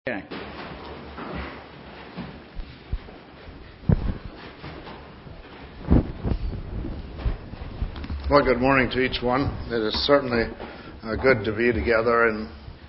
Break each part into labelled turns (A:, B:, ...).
A: Okay.
B: Well, good morning to each one. It is certainly good to be together in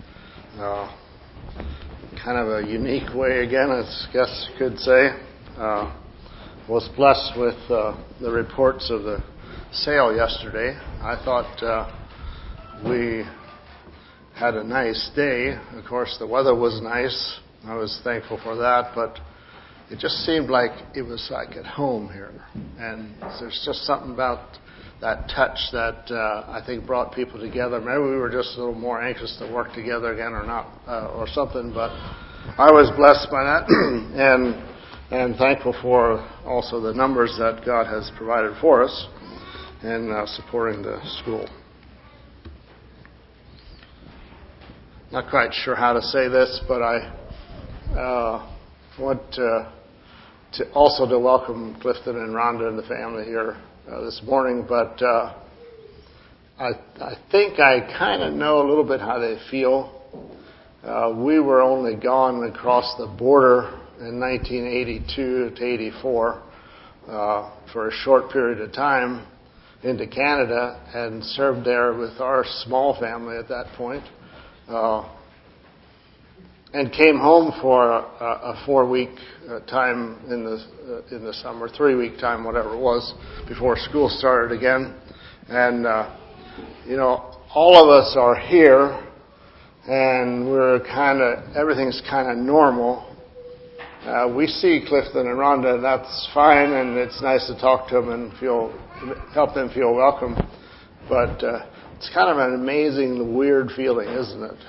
B: kind of a unique way again, I guess you could say. Was blessed with the reports of the sale yesterday. I thought we had a nice day. Of course, the weather was nice. I was thankful for that, but it just seemed like it was like at home here. And there's just something about that touch that I think brought people together. Maybe we were just a little more anxious to work together again or not, or something, but I was blessed by that and thankful for also the numbers that God has provided for us in supporting the school. Not quite sure how to say this, but I want to also to welcome Clifton and Rhonda and the family here this morning. But I think I kind of know a little bit how they feel. We were only gone across the border in 1982 to 84 for a short period of time into Canada and served there with our small family at that point. And came home for a 4-week time in the summer, 3-week time, whatever it was, before school started again. And all of us are here, and everything's kind of normal. We see Clifton and Rhonda, and that's fine, and it's nice to talk to them and help them feel welcome. But it's kind of an amazing, weird feeling, isn't it?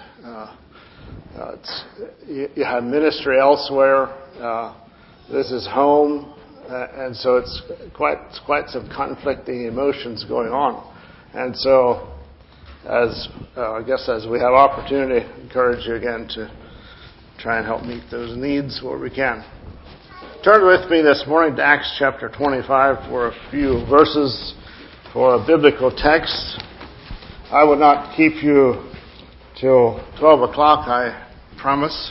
B: You have ministry elsewhere. This is home, and so it's quite some conflicting emotions going on. And so, as we have opportunity, I encourage you again to try and help meet those needs where we can. Turn with me this morning to Acts chapter 25 for a few verses for a biblical text. I will not keep you till 12 o'clock, I promise.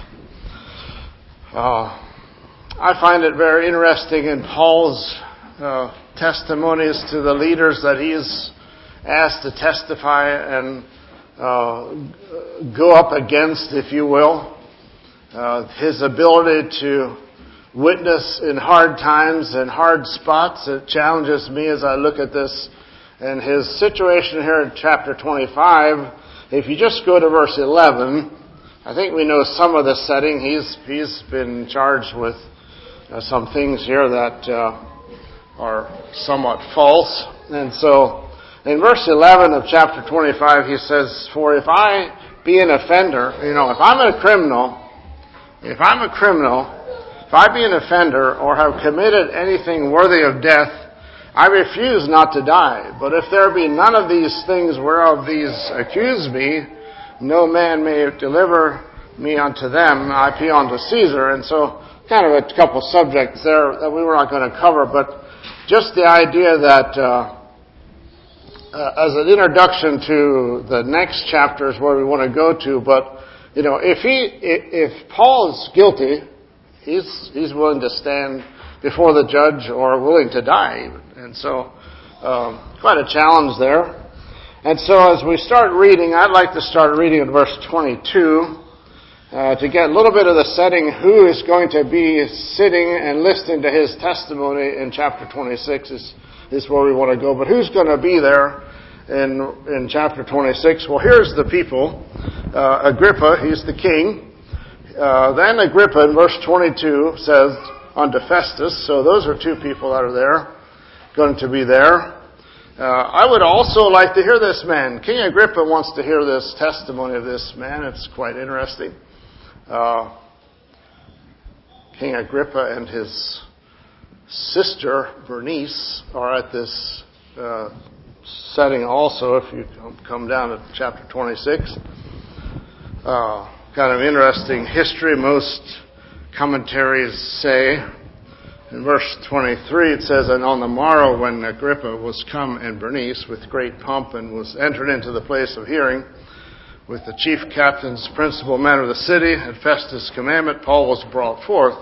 B: I find it very interesting in Paul's testimonies to the leaders that he's asked to testify and go up against, if you will. His ability to witness in hard times and hard spots. It challenges me as I look at this. And his situation here in chapter 25, if you just go to verse 11, I think we know some of the setting. He's been charged with some things here that are somewhat false. And so in verse 11 of chapter 25, he says, "For if I be an offender," if I'm a criminal, if I be an offender or have committed anything worthy of death, I refuse not to die. But if there be none of these things whereof these accuse me, no man may deliver me unto them. I appeal unto Caesar." And so, kind of a couple subjects there that we were not going to cover, but just the idea that as an introduction to the next chapters where we want to go to, but if Paul is guilty, he's willing to stand before the judge or willing to die even. And so, quite a challenge there. And so as we start reading, I'd like to start reading at verse 22 to get a little bit of the setting. Who is going to be sitting and listening to his testimony in chapter 26 is where we want to go. But who's going to be there in chapter 26? Well, here's the people. Agrippa, he's the king. Then Agrippa in verse 22 says, unto Festus. So those are two people that are there, going to be there. I would also like to hear this man. King Agrippa wants to hear this testimony of this man. It's quite interesting. King Agrippa and his sister Bernice are at this setting also, if you come down to chapter 26. Kind of interesting history. Most commentaries say, in verse 23 it says, "And on the morrow when Agrippa was come and Bernice with great pomp and was entered into the place of hearing, with the chief captains, principal men of the city. At Festus' commandment, Paul was brought forth.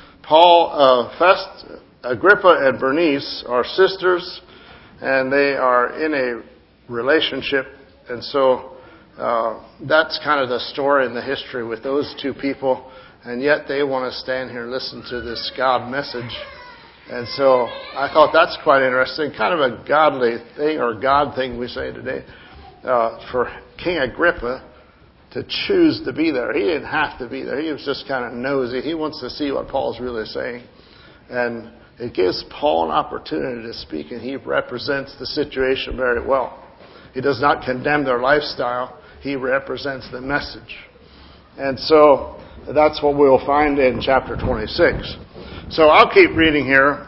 B: Agrippa and Bernice are sisters, and they are in a relationship. And so that's kind of the story and the history with those two people. And yet they want to stand here and listen to this God message. And so I thought that's quite interesting. Kind of a godly thing, or God thing we say today, for King Agrippa to choose to be there. He didn't have to be there. He was just kind of nosy. He wants to see what Paul's really saying. And it gives Paul an opportunity to speak, and he represents the situation very well. He does not condemn their lifestyle. He represents the message. And so that's what we'll find in chapter 26. So I'll keep reading here.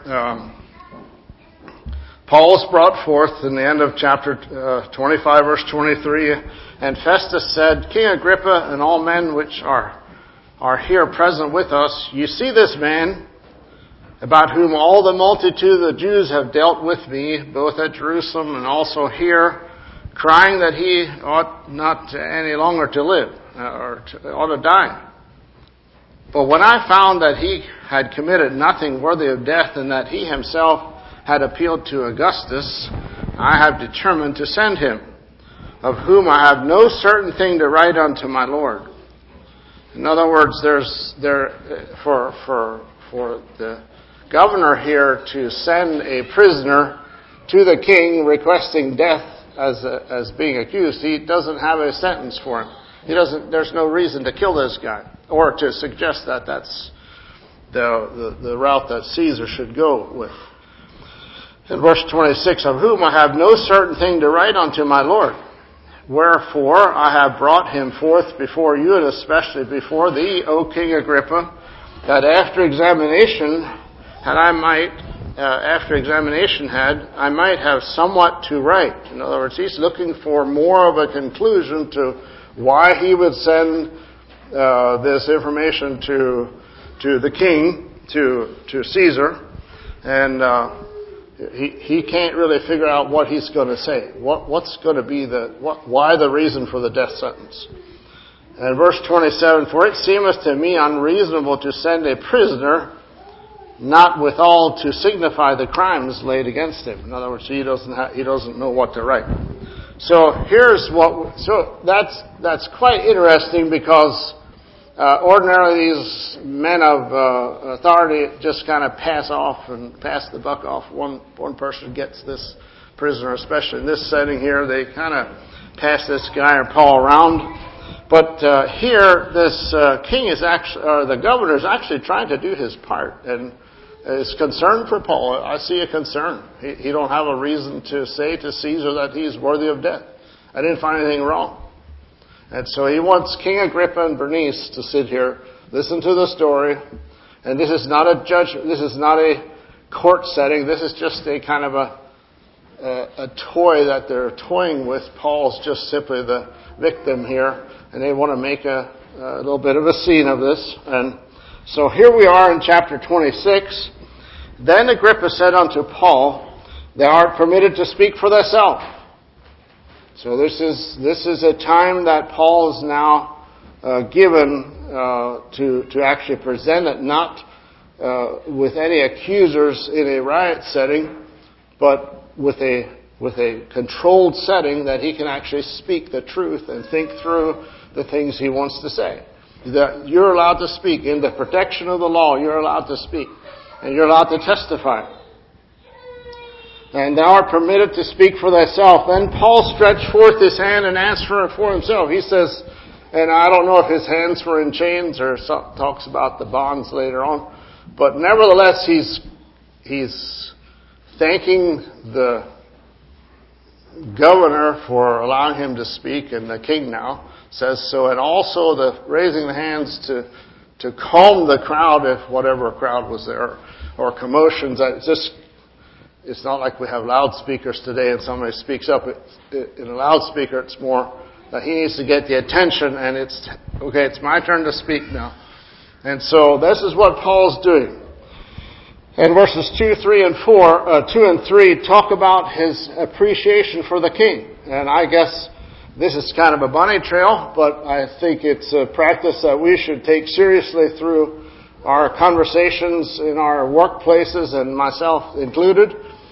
B: Paul is brought forth in the end of chapter 25, verse 23. And Festus said, King Agrippa and all men which are here present with us, you see this man, about whom all the multitude of the Jews have dealt with me, both at Jerusalem and also here, crying that he ought not any longer to live, or ought to die. But when I found that he had committed nothing worthy of death, and that he himself had appealed to Augustus, I have determined to send him, of whom I have no certain thing to write unto my Lord. In other words, for the governor here to send a prisoner to the king requesting death as being accused, he doesn't have a sentence for him. There's no reason to kill this guy, or to suggest that that's the route that Caesar should go with. In verse 26, of whom I have no certain thing to write unto my Lord. Wherefore I have brought him forth before you, and especially before thee, O King Agrippa, that after examination I might have somewhat to write. In other words, he's looking for more of a conclusion to why he would send this information to the king, to Caesar, and he can't really figure out what he's going to say. What's going to be why the reason for the death sentence? And verse 27, for it seemeth to me unreasonable to send a prisoner, not withal to signify the crimes laid against him. In other words, he doesn't know what to write. So that's quite interesting, because ordinarily these men of authority just kind of pass the buck off. One person gets this prisoner, especially in this setting here. They kind of pass this guy or Paul around. But here, this king the governor is actually trying to do his part, and is concerned for Paul. I see a concern. He don't have a reason to say to Caesar that he's worthy of death. I didn't find anything wrong. And so he wants King Agrippa and Bernice to sit here, listen to the story. And this is not a judgment. This is not a court setting. This is just a kind of a toy that they're toying with. Paul's just simply the victim here, and they want to make a little bit of a scene of this. And so here we are in chapter 26. Then Agrippa said unto Paul, Thou art permitted to speak for thyself. So this is a time that Paul is now given to actually present it, not with any accusers in a riot setting, but with a controlled setting that he can actually speak the truth and think through the things he wants to say. That you're allowed to speak. In the protection of the law, you're allowed to speak. And you're allowed to testify. And thou art permitted to speak for thyself. Then Paul stretched forth his hand and answered for himself. He says, and I don't know if his hands were in chains, or talks about the bonds later on. But nevertheless, he's thanking the governor for allowing him to speak, and the king now says so, and also the raising the hands to calm the crowd, if whatever crowd was there, or commotions. It's not like we have loudspeakers today and somebody speaks up. In a loudspeaker, it's more that he needs to get the attention, and it's my turn to speak now. And so this is what Paul's doing. And verses 2 and 3 talk about his appreciation for the king. And I guess This is kind of a bunny trail, but I think it's a practice that we should take seriously through our conversations in our workplaces, and myself included.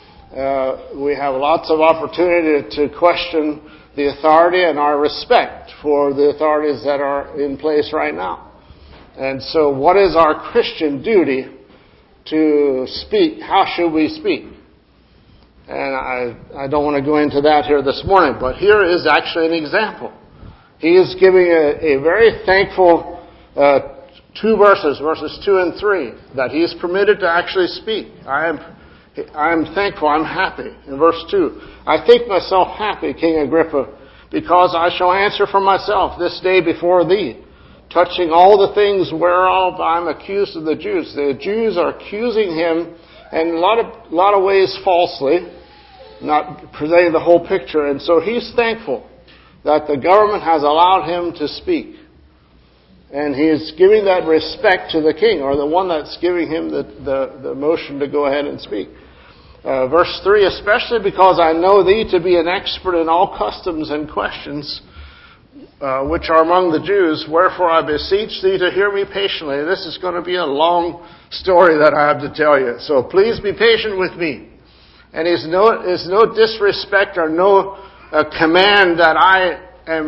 B: We have lots of opportunity to question the authority and our respect for the authorities that are in place right now. And so what is our Christian duty to speak? How should we speak? And I don't want to go into that here this morning, but here is actually an example. He is giving a very thankful two verses 2 and 3, that he is permitted to actually speak. I am thankful, I'm happy. In verse 2, I think myself happy, King Agrippa, because I shall answer for myself this day before thee, touching all the things whereof I am accused of the Jews. The Jews are accusing him in a lot of ways falsely, not presenting the whole picture. And so he's thankful that the government has allowed him to speak. And he is giving that respect to the king, or the one that's giving him the motion to go ahead and speak. Verse 3, especially because I know thee to be an expert in all customs and questions which are among the Jews, wherefore I beseech thee to hear me patiently. This is going to be a long story that I have to tell you, so please be patient with me. And it's no disrespect or no command that I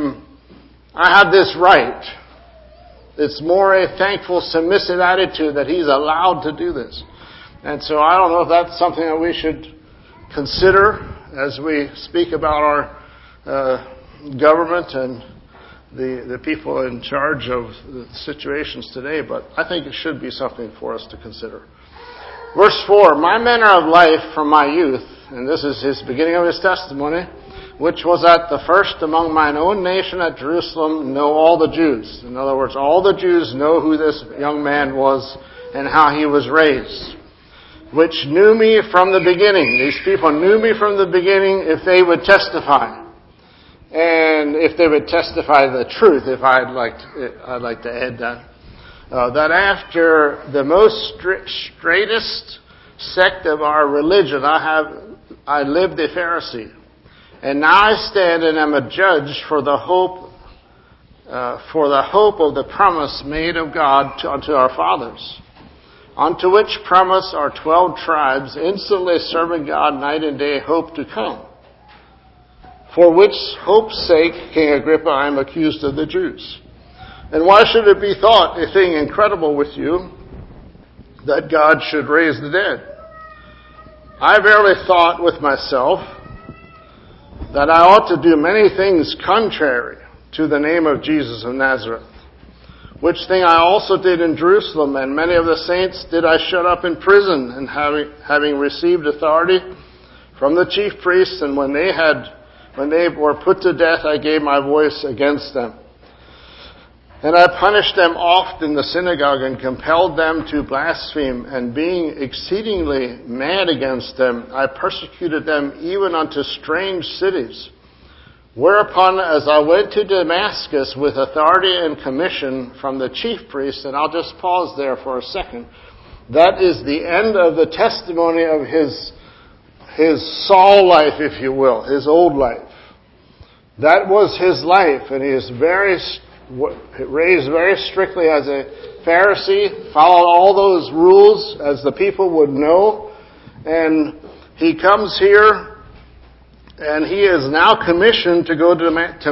B: have this right. It's more a thankful, submissive attitude that he's allowed to do this. And so I don't know if that's something that we should consider as we speak about our government and the people in charge of the situations today, but I think it should be something for us to consider. Verse 4, my manner of life from my youth, and this is his beginning of his testimony, which was at the first among mine own nation at Jerusalem, know all the Jews. In other words, all the Jews know who this young man was and how he was raised, which knew me from the beginning. These people knew me from the beginning if they would testify. And if they would testify the truth, if I'd like to add that. That after the most straightest sect of our religion, I lived a Pharisee. And now I stand and am a judge for the hope of the promise made of God unto our fathers, unto which promise our 12 tribes, instantly serving God night and day, hope to come. For which hope's sake, King Agrippa, I am accused of the Jews. And why should it be thought a thing incredible with you that God should raise the dead? I verily thought with myself that I ought to do many things contrary to the name of Jesus of Nazareth, which thing I also did in Jerusalem, and many of the saints did I shut up in prison, and having received authority from the chief priests, and when they were put to death, I gave my voice against them. And I punished them oft in the synagogue, and compelled them to blaspheme, and being exceedingly mad against them, I persecuted them even unto strange cities. Whereupon, as I went to Damascus with authority and commission from the chief priest, and I'll just pause there for a second, that is the end of the testimony of his Saul life, if you will, his old life. That was his life, and he is raised very strictly as a Pharisee, followed all those rules as the people would know, and he comes here, and he is now commissioned to go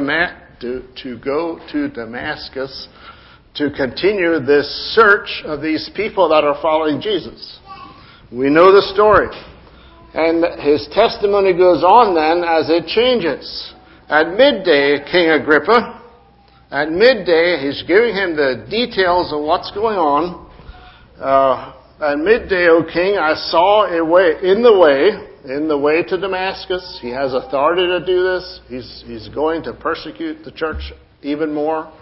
B: to Damascus to continue this search of these people that are following Jesus. We know the story. And his testimony goes on then as it changes. At midday, King Agrippa, at midday, he's giving him the details of what's going on. At midday, O king, I saw in the way to Damascus. He has authority to do this. He's going to persecute the church even more.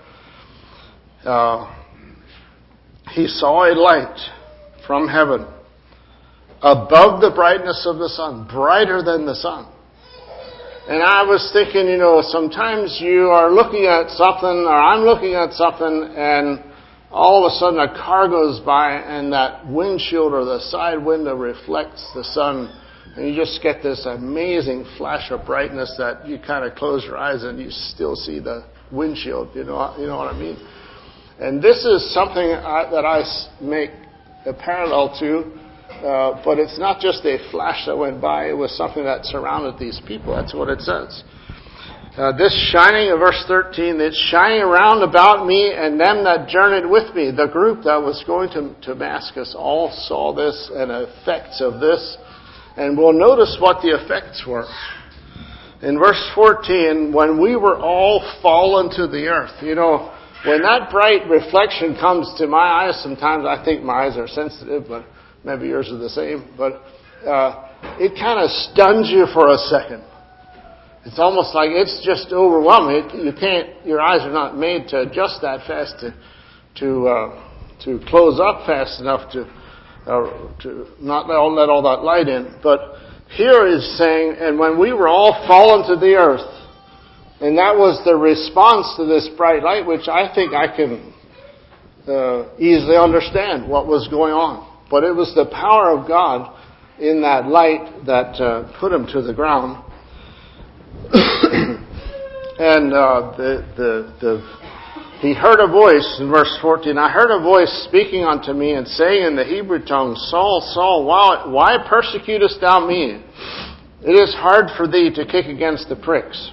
B: He saw a light from heaven above the brightness of the sun, brighter than the sun. And I was thinking, sometimes you are looking at something, or I'm looking at something, and all of a sudden a car goes by, and that windshield or the side window reflects the sun, And you just get this amazing flash of brightness that you kind of close your eyes and you still see the windshield. You know what I mean? And this is something that I make a parallel to, but it's not just a flash that went by. It was something that surrounded these people. That's what it says. This shining, in verse 13, it's shining around about me and them that journeyed with me. The group that was going to Damascus all saw this and effects of this. And we'll notice what the effects were. In verse 14, when we were all fallen to the earth. You know, when that bright reflection comes to my eyes, sometimes I think my eyes are sensitive, but maybe yours are the same. But it kind of stuns you for a second. It's almost like it's just overwhelming. Your eyes are not made to adjust that fast to close up fast enough to not let all that light in. But here is saying, and when we were all fallen to the earth, and that was the response to this bright light, which I think I can easily understand what was going on. But it was the power of God in that light that put him to the ground. And he heard a voice in verse 14. I heard a voice speaking unto me and saying in the Hebrew tongue, Saul, Saul, why persecutest thou me? It is hard for thee to kick against the pricks.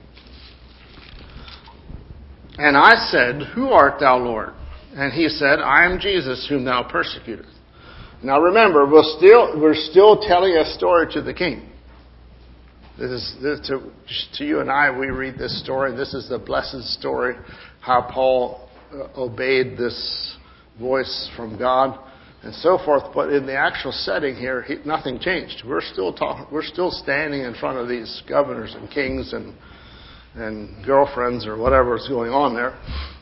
B: And I said, Who art thou, Lord? And he said, I am Jesus whom thou persecutest. Now remember, we're still telling a story to the king. This to you and I, we read this story. This is the blessed story, how Paul obeyed this voice from God and so forth. But in the actual setting here, nothing changed. We're still standing in front of these governors and kings and girlfriends or whatever is going on there.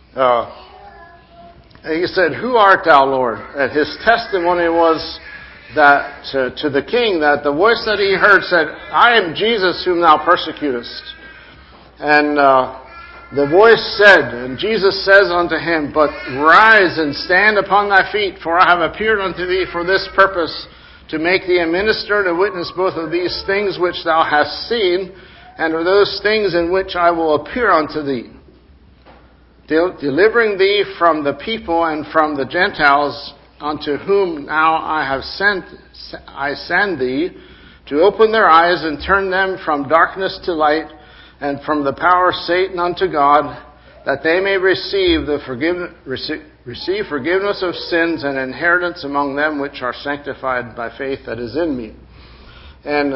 B: And he said, Who art thou, Lord? And his testimony was that to the king, that the voice that he heard said, I am Jesus whom thou persecutest. And the voice said, and Jesus says unto him, But rise and stand upon thy feet, for I have appeared unto thee for this purpose, to make thee a minister and a witness both of these things which thou hast seen, and of those things in which I will appear unto thee, delivering thee from the people and from the Gentiles, unto whom now I send thee, to open their eyes and turn them from darkness to light, and from the power of Satan unto God, that they may receive forgiveness of sins and inheritance among them which are sanctified by faith that is in me. And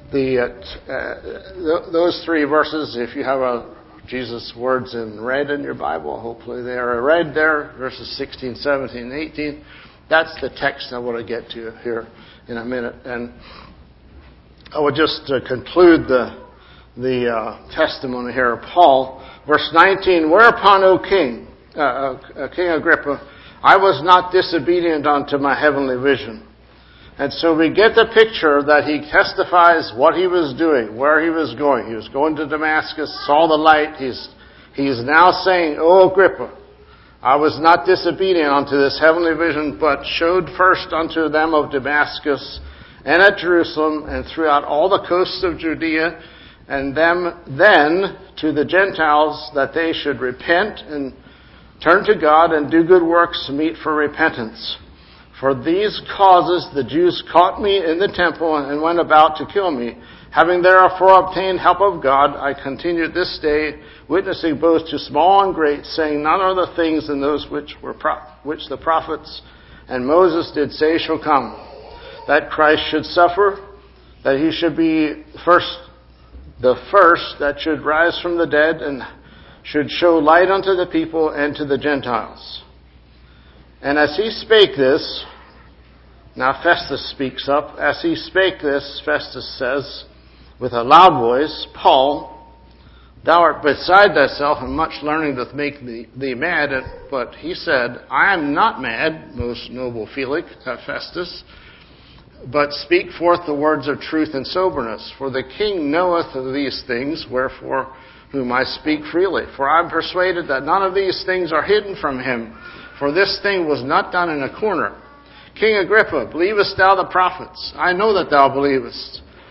B: those three verses, if you have Jesus' words in red in your Bible, hopefully they are red there, verses 16, 17, and 18. That's the text I want to get to here in a minute. And I would just conclude the testimony here of Paul. Verse 19, Whereupon, O King, King Agrippa, I was not disobedient unto my heavenly vision. And so we get the picture that he testifies what he was doing, where he was going. He was going to Damascus, saw the light. He's now saying, O Agrippa, I was not disobedient unto this heavenly vision, but showed first unto them of Damascus and at Jerusalem and throughout all the coasts of Judea, and them then to the Gentiles, that they should repent and turn to God and do good works meet for repentance. For these causes the Jews caught me in the temple and went about to kill me. Having therefore obtained help of God, I continued this day, witnessing both to small and great, saying none other things than those which the prophets and Moses did say shall come, that Christ should suffer, that he should be the first that should rise from the dead, and should show light unto the people and to the Gentiles. And as he spake this, now Festus speaks up. As he spake this, Festus says, with a loud voice, Paul, thou art beside thyself, and much learning doth make thee mad. But he said, I am not mad, most noble Felix, Festus, but speak forth the words of truth and soberness. For the king knoweth of these things, wherefore whom I speak freely. For I am persuaded that none of these things are hidden from him. For this thing was not done in a corner. King Agrippa, believest thou the prophets? I know that thou believest.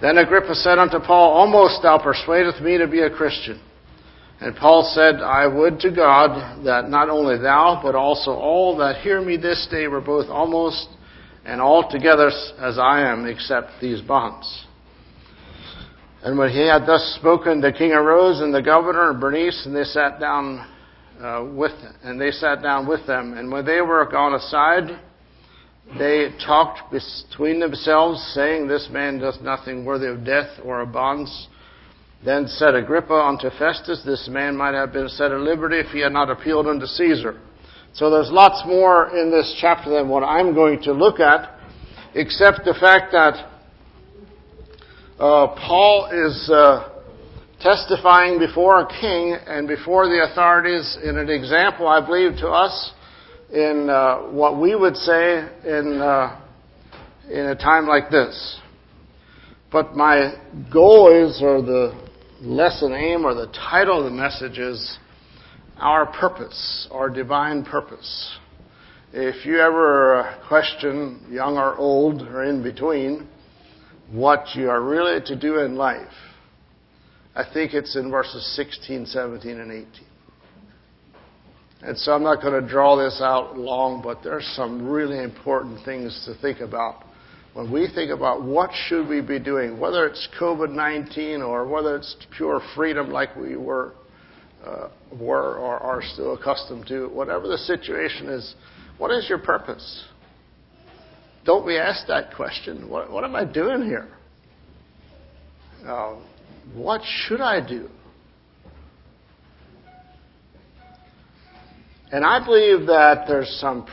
B: Then Agrippa said unto Paul, Almost thou persuadest me to be a Christian. And Paul said, I would to God that not only thou, but also all that hear me this day were both almost and altogether as I am, except these bonds. And when he had thus spoken, the king arose, and the governor and Bernice, and they sat down with them. And when they were gone aside, they talked between themselves, saying, This man does nothing worthy of death or of bonds. Then said Agrippa unto Festus, This man might have been set at liberty if he had not appealed unto Caesar. So there's lots more in this chapter than what I'm going to look at, except the fact that Paul is testifying before a king and before the authorities in an example, I believe, to us in what we would say in a time like this. But my goal is, or the lesson aim, or the title of the message is, Our Purpose, or Divine Purpose. If you ever question, young or old or in between, what you are really to do in life, I think it's in verses 16, 17, and 18. And so I'm not going to draw this out long, but there's some really important things to think about when we think about what should we be doing, whether it's COVID-19 or whether it's pure freedom like we were or are still accustomed to. Whatever the situation is, what is your purpose? Don't we ask that question? What am I doing here? What should I do? And I believe that there's some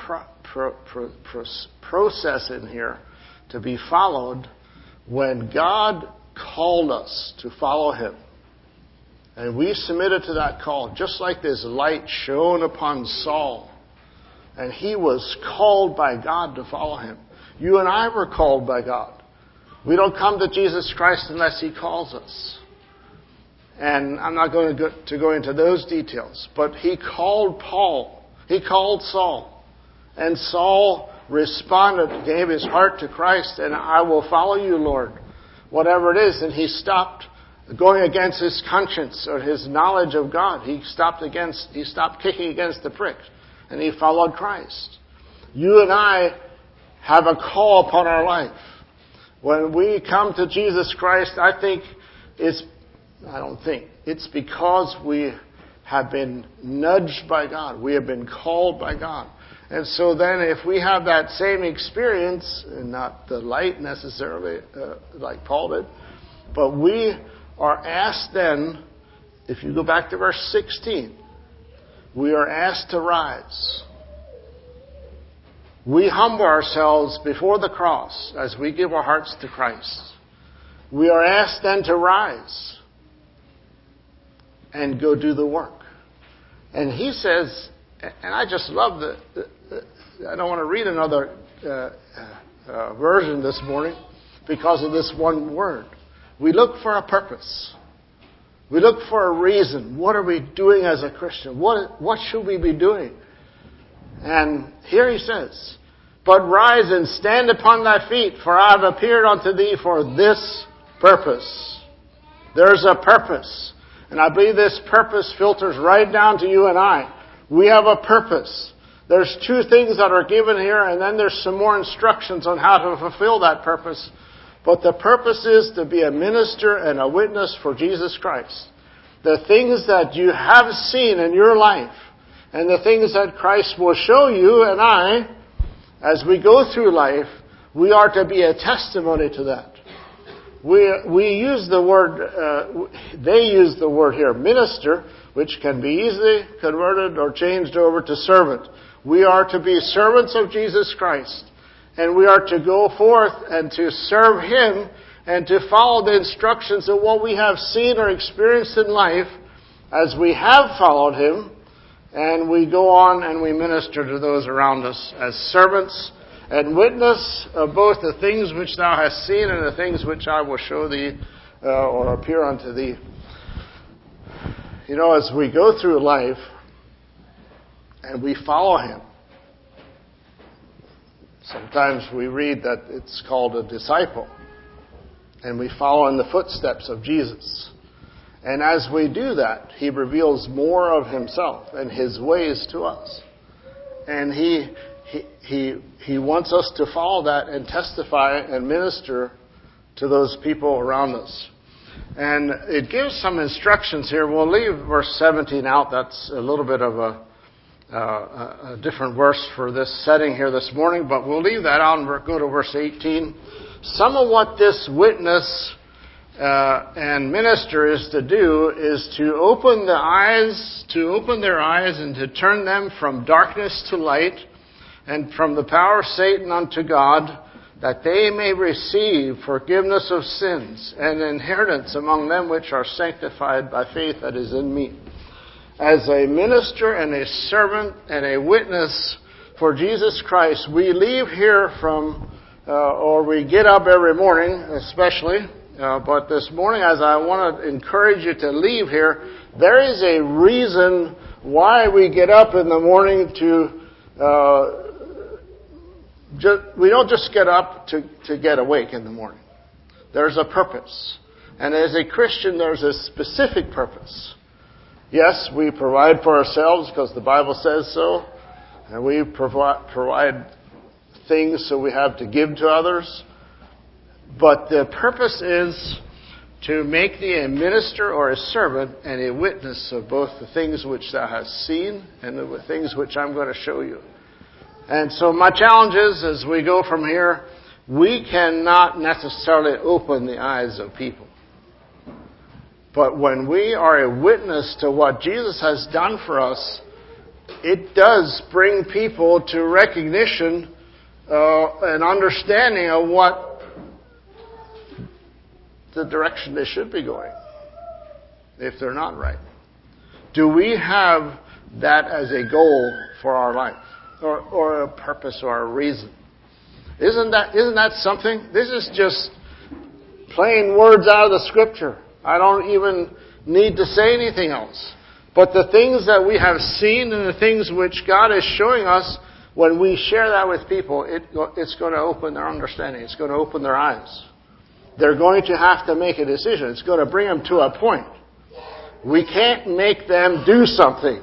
B: process in here to be followed when God called us to follow Him. And we submitted to that call, just like this light shone upon Saul. And he was called by God to follow Him. You and I were called by God. We don't come to Jesus Christ unless He calls us. And I'm not going to go into those details. But He called Paul. He called Saul. And Saul responded, gave his heart to Christ, and I will follow you, Lord, whatever it is. And he stopped going against his conscience or his knowledge of God. He stopped kicking against the pricks, and he followed Christ. You and I have a call upon our life. When we come to Jesus Christ, it's because we have been nudged by God. We have been called by God. And so then if we have that same experience, and not the light necessarily like Paul did, but we are asked then, if you go back to verse 16, we are asked to rise. We humble ourselves before the cross as we give our hearts to Christ. We are asked then to rise and go do the work. And he says, and I just love I don't want to read another version this morning because of this one word. We look for a purpose. We look for a reason. What are we doing as a Christian? What should we be doing? And here he says, But rise and stand upon thy feet, for I have appeared unto thee for this purpose. There's a purpose. And I believe this purpose filters right down to you and I. We have a purpose. There's two things that are given here, and then there's some more instructions on how to fulfill that purpose. But the purpose is to be a minister and a witness for Jesus Christ. The things that you have seen in your life, and the things that Christ will show you and I, as we go through life, we are to be a testimony to that. We use the word, they use the word here, minister, which can be easily converted or changed over to servant. We are to be servants of Jesus Christ. And we are to go forth and to serve Him and to follow the instructions of what we have seen or experienced in life as we have followed Him. And we go on and we minister to those around us as servants and witness of both the things which thou hast seen and the things which I will show thee or appear unto thee. You know, as we go through life and we follow Him, sometimes we read that it's called a disciple. and we follow in the footsteps of Jesus. And as we do that, He reveals more of Himself and His ways to us. And He wants us to follow that and testify and minister to those people around us. And it gives some instructions here. We'll leave verse 17 out. That's a little bit of a different verse for this setting here this morning, but we'll leave that out and go to verse 18. Some of what this witness and minister is to do is to open their eyes and to turn them from darkness to light and from the power of Satan unto God, that they may receive forgiveness of sins and inheritance among them which are sanctified by faith that is in me. As a minister and a servant and a witness for Jesus Christ, we leave here or we get up every morning, especially, but this morning, as I want to encourage you to leave here, there is a reason why we get up in the morning we don't just get up to get awake in the morning. There's a purpose. And as a Christian, there's a specific purpose. Yes, we provide for ourselves because the Bible says so. And we provide things so we have to give to others. But the purpose is to make thee a minister or a servant and a witness of both the things which thou hast seen and the things which I'm going to show you. And so my challenge is, as we go from here, we cannot necessarily open the eyes of people. But when we are a witness to what Jesus has done for us, it does bring people to recognition and understanding of what the direction they should be going, if they're not right. Do we have that as a goal for our life? Or a purpose or a reason. Isn't that something? This is just plain words out of the Scripture. I don't even need to say anything else. But the things that we have seen and the things which God is showing us, when we share that with people, it's going to open their understanding. It's going to open their eyes. They're going to have to make a decision. It's going to bring them to a point. We can't make them do something.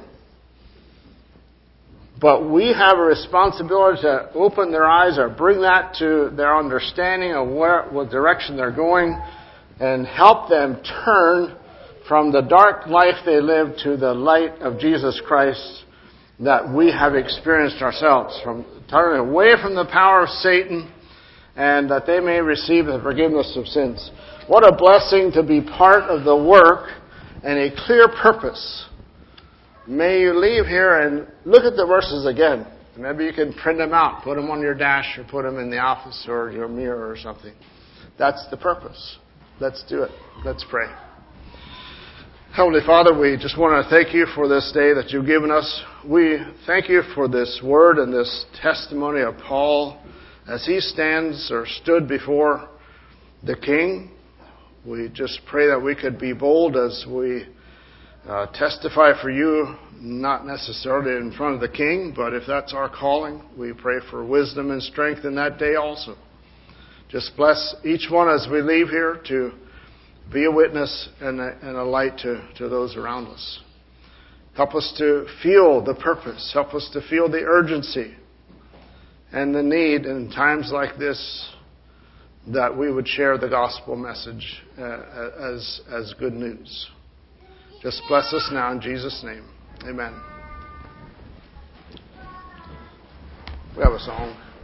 B: But we have a responsibility to open their eyes or bring that to their understanding of what direction they're going and help them turn from the dark life they live to the light of Jesus Christ that we have experienced ourselves, from turning away from the power of Satan and that they may receive the forgiveness of sins. What a blessing to be part of the work and a clear purpose. May you leave here and look at the verses again. Maybe you can print them out, put them on your dash, or put them in the office or your mirror or something. That's the purpose. Let's do it. Let's pray. Heavenly Father, we just want to thank you for this day that you've given us. We thank you for this word and this testimony of Paul as he stands or stood before the king. We just pray that we could be bold as we testify for you, not necessarily in front of the king, but if that's our calling, we pray for wisdom and strength in that day also. Just bless each one as we leave here to be a witness and a light to those around us. Help us to feel the purpose. Help us to feel the urgency and the need in times like this that we would share the gospel message as good news. Just bless us now in Jesus' name. Amen. We have a song.